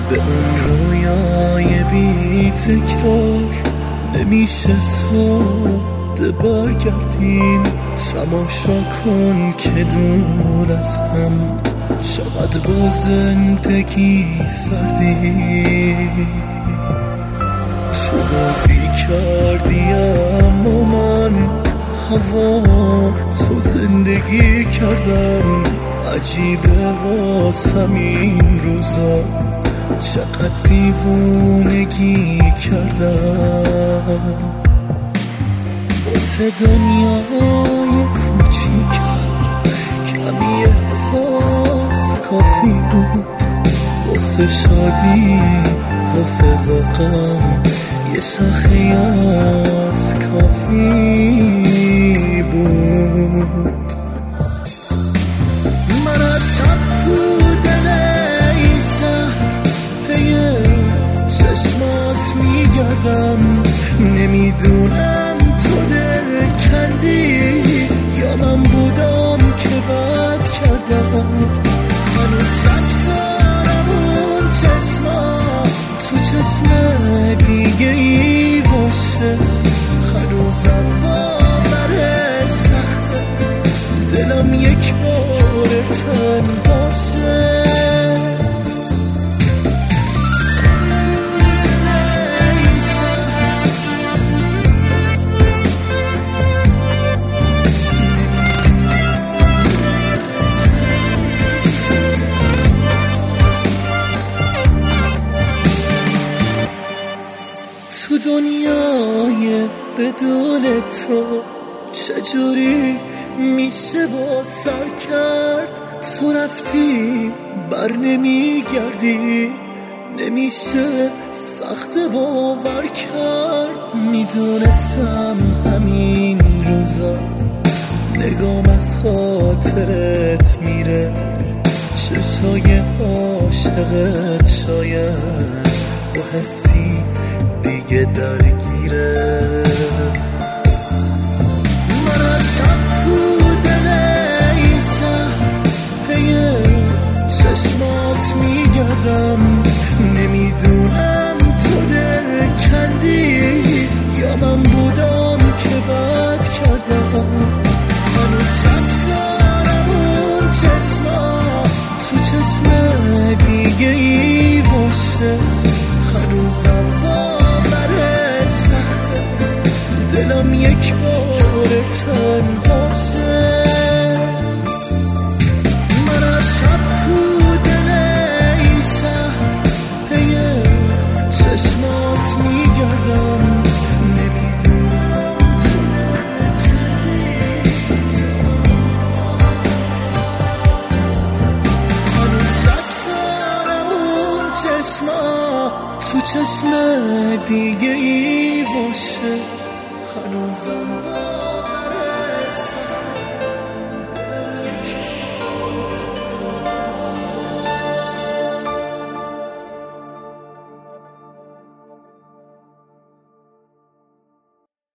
به اون رویای بی تکرار نمیشه ساده برگردیم. تماشا کن که دور از هم چقدر با زندگی سردیم. تو بازی کردی اما من هوا تو زندگی کردم. عجیبه واسم این روزا چقدر دیوونگی کردم. واسه دنیای کوچیکم کمی احساس کافی بود. واسه شادی واسه ذوقم یه شاخه یاس کافی بود. من از شب تو دل این شهر پی چشمات میگردم. نمیدونم تو دل کندی یا من بودم که بد کردم. هنوز شک دارم اون چشمات تو چشم دیگه ای باشه. هنوزم باورش سخته دلم یک بار تنها شه. تو دنیای بدون تو چجوری میشه با سر کرد؟ تو رفتی بر نمیگردی نمیشه سخت باور کرد. میدونستم همین روزا نگام از خاطرت میره. چشای عاشقت شاید با حسی دیگه درگیره. من از شب تو دل این شهر پی چشمات میگردم. نمیدونم تو دل کندی یا من بودم که بد کردم. هنوز شک دارم اون چشمات تو چشم دیگه ای باشه. هنوزم باورش سخته دلم یک بار تنها شه. من از شب تو دل این شهر پی چشمات میگردم. نمیدونم تو هنوز شک دارم اون چشمات تو چشم دیگه ای باشه. هنوزم